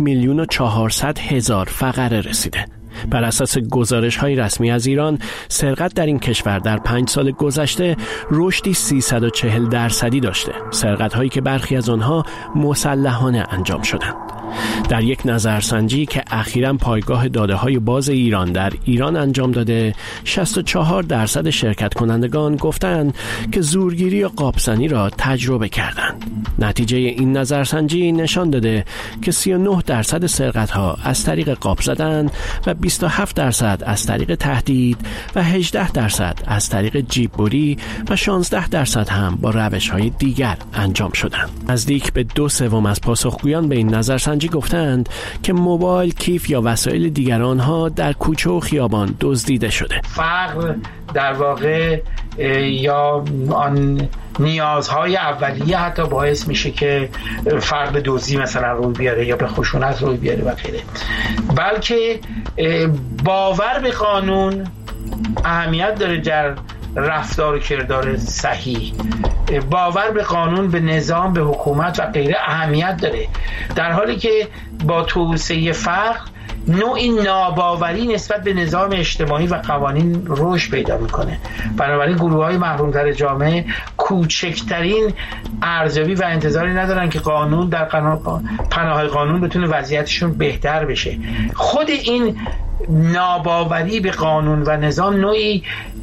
1,400,000 فقره رسیده. بر اساس گزارش‌های رسمی از ایران، سرقت در این کشور در 5 سال گذشته رشدی 340% داشته. سرقت‌هایی که برخی از آنها مسلحانه انجام شدند. در یک نظرسنجی که اخیراً پایگاه داده‌های باز ایران در ایران انجام داده، 64% شرکت کنندگان گفتند که زورگیری یا قاپزنی را تجربه کردند. نتیجه این نظرسنجی نشان داده که 39% سرقت‌ها از طریق قاپ زدن و 27% از طریق تهدید و 18% از طریق جیببری و 16% هم با روش‌های دیگر انجام شدند. نزدیک به 2/3 از پاسخگویان به این نظرسنجی گفتند که موبایل، کیف یا وسایل دیگر آنها در کوچه و خیابان دزدیده شده. فقر در واقع یا آن نیازهای اولیه حتی باعث میشه که فرد به دزدی مثلا روی بیاره یا به خشونت روی بیاره و غیره. بلکه باور به قانون اهمیت داره در رفتار و کردار صحیح. باور به قانون، به نظام، به حکومت و غیره اهمیت داره، در حالی که با توسعه فقر نوعی ناباوری نسبت به نظام اجتماعی و قوانین رشد پیدا میکنه. بنابراین گروه‌های محروم‌تر جامعه کوچکترین ارزیابی و انتظاری ندارن که قانون در پناه قانون بتونه وضعیتشون بهتر بشه. خود این ناباوری به قانون و نظام نوعی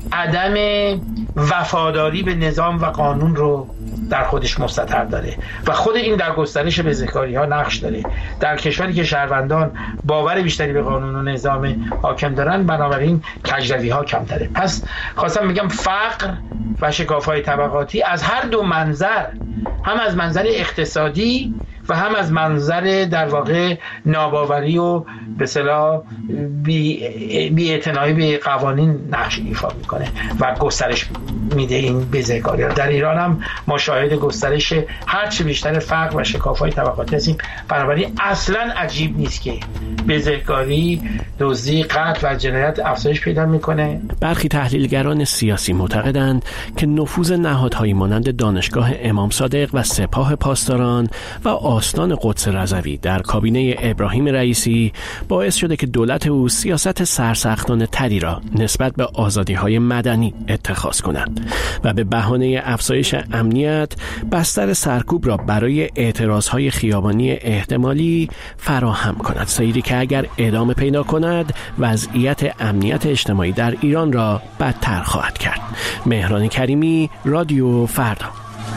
عدم وفاداری به نظام و قانون رو در خودش مستتر داره و خود این در گسترش بزهکاری ها نقش داره. در کشوری که شهروندان باور بیشتری به قانون و نظام حاکم دارن، بنابراین کجروی ها کمتره. پس خواستم بگم فقر و شکاف‌های طبقاتی از هر دو منظر، هم از منظر اقتصادی و هم از منظر در واقع ناباوری و به اصطلاح بی‌اعتنایی به قوانین نقش ایفا میکنه و گسترش میده این بزهکاری. در ایران هم ما شاهد گسترش هرچه بیشتر فقر و شکاف‌های طبقاتی هستیم. بنابراین اصلا عجیب نیست که بزهکاری، دزدی، قتل و جنایت افزایش پیدا میکنه. برخی تحلیلگران سیاسی معتقدند که نفوذ نهادهایی مانند دانشگاه امام صادق و سپاه پاسداران و آستان قدس رضوی در کابینه ابراهیم رئیسی باعث شده که دولت او سیاست سرسختانه تری را نسبت به آزادی‌های مدنی اتخاذ کند و به بهانه افزایش امنیت بستر سرکوب را برای اعتراضهای خیابانی احتمالی فراهم کند، سیری که اگر ادامه پیدا کند وضعیت امنیت اجتماعی در ایران را بدتر خواهد کرد. مهران کریمی، رادیو فردا.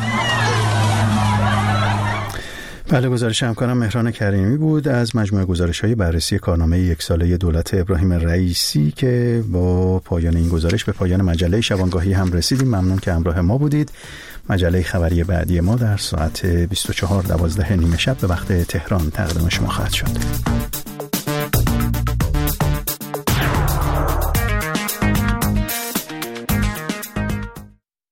بله، گزارش همکارم مهران کریمی بود از مجموعه گزارش‌های بررسی کارنامه یک ساله دولت ابراهیم رئیسی که با پایان این گزارش به پایان مجله شبانگاهی هم رسیدیم. ممنون که همراه ما بودید. مجله خبری بعدی ما در ساعت 24:12 نیم شب به وقت تهران تقدیم شما خواهد شد.